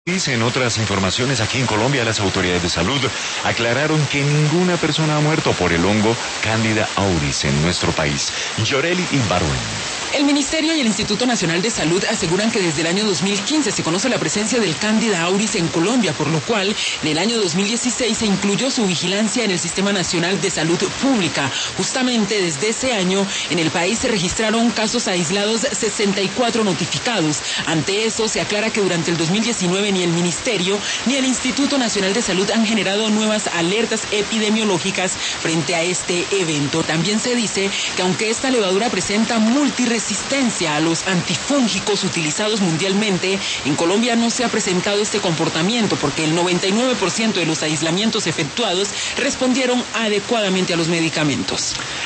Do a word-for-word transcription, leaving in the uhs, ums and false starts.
En otras informaciones, aquí en Colombia, las autoridades de salud aclararon que ninguna persona ha muerto por el hongo Candida auris en nuestro país. Yoreli Ibarwen. El Ministerio y el Instituto Nacional de Salud aseguran que desde el año dos mil quince se conoce la presencia del Candida auris en Colombia, por lo cual en el año dos mil dieciséis se incluyó su vigilancia en el Sistema Nacional de Salud Pública. Justamente desde ese año en el país se registraron casos aislados sesenta y cuatro notificados. Ante eso se aclara que durante el dos mil diecinueve ni el Ministerio ni el Instituto Nacional de Salud han generado nuevas alertas epidemiológicas frente a este evento. También se dice que aunque esta levadura presenta multiresistencia a los antifúngicos utilizados mundialmente, en Colombia no se ha presentado este comportamiento porque el noventa y nueve por ciento de los aislamientos efectuados respondieron adecuadamente a los medicamentos.